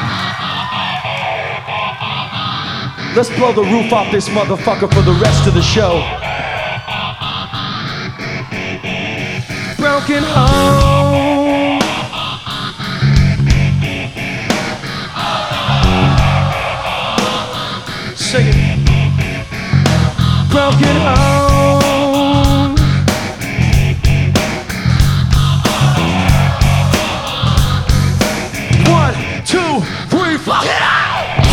Let's blow the roof off this motherfucker for the rest of the show. Broken home. Sing it. Broken home. One, two, three, fuck it out.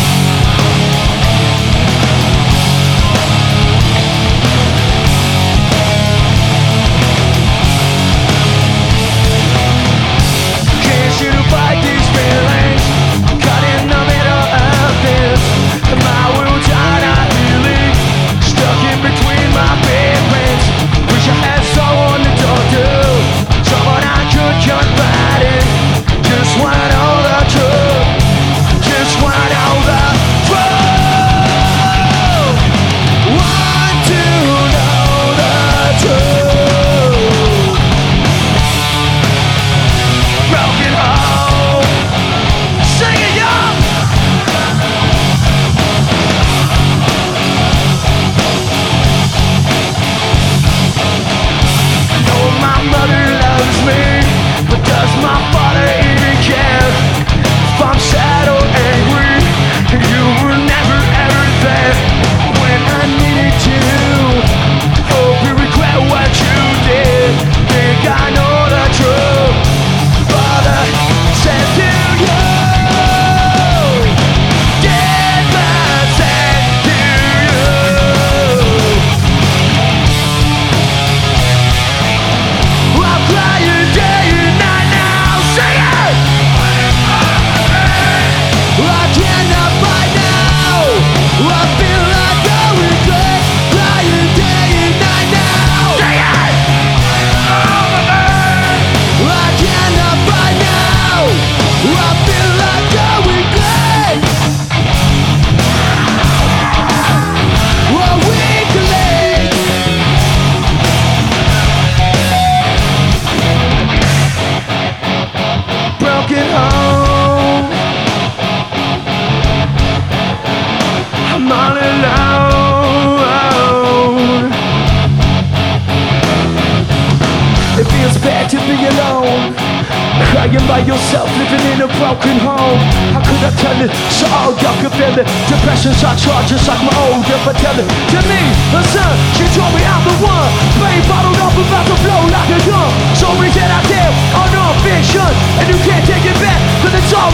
Crying by yourself, living in a broken home. How could I tell it so all y'all could feel it? Depression's our charge, just like my older but tell it to me, her son, she told me I'm the one. Pain bottled up, about to blow like a gun. Stories that I tell are non-fiction, and you can't take it back, cause it's all